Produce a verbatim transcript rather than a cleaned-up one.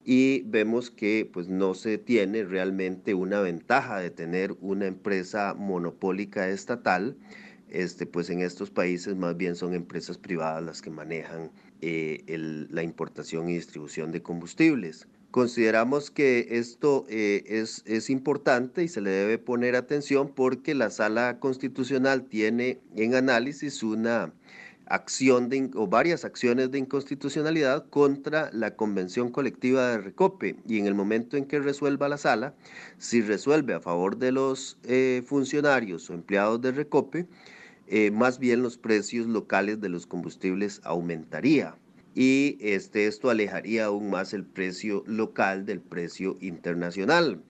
y vemos que pues no se tiene realmente una ventaja de tener una empresa monopólica estatal. Este, pues en estos países más bien son empresas privadas las que manejan eh, el- la importación y distribución de combustibles. Consideramos que esto eh, es, es importante y se le debe poner atención porque la Sala Constitucional tiene en análisis una acción de, in- o varias acciones de inconstitucionalidad contra la Convención Colectiva de Recope, y en el momento en que resuelva la Sala, si resuelve a favor de los eh, funcionarios o empleados de Recope, eh, más bien los precios locales de los combustibles aumentaría, y este, esto alejaría aún más el precio local del precio internacional.